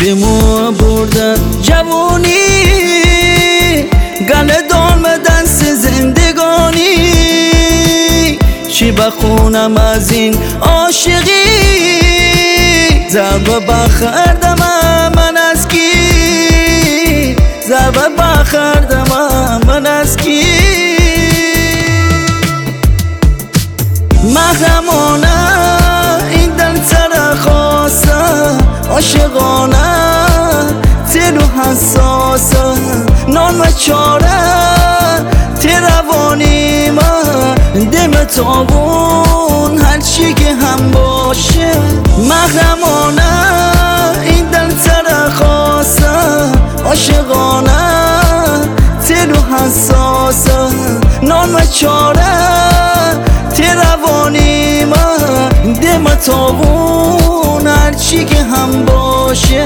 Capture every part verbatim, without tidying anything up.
بیمو برده جوانی گل دام دست زندگانی چی بخونم از این عاشقی ضربه بخردم من از کی ضربه بخردم من از کی محرمانه این دل سر خواسته عاشقانه دل و حساسه نان و چاره تروانی من دم تابون هر چی که هم باشه محرمانه این دل سر خواسته عاشقانه دل و حساسه نان و چاره تروانی من دم تابون هر چی که هم باشه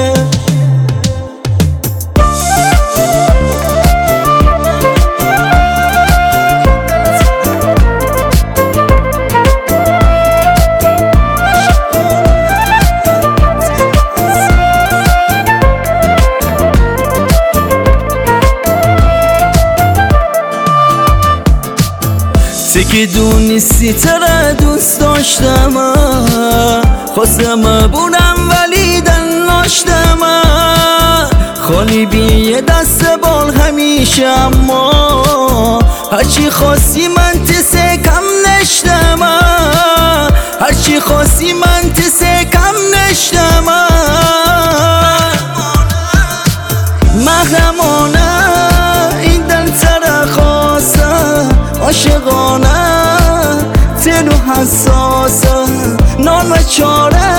که دونستی تره دوست داشتم خواستم بودم ولی دل ناشتم خالی بی دست بال همیشه اما هرچی خواستی من تسه کم نشتم هرچی خواستی من تسه کم نشتم محرمانه این دل تره خواسته عاشقانه دل و حساسه نان و چاره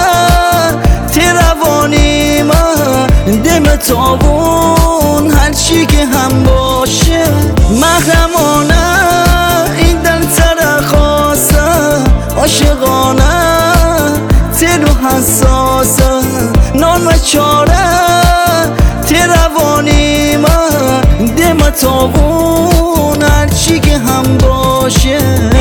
تروانی من دم تابون هر چی که هم باشه محرمانه این دل سر خواسته عاشقانه دل و حساسه نان و چاره تروانی من دم تابون هر چی که هم باشه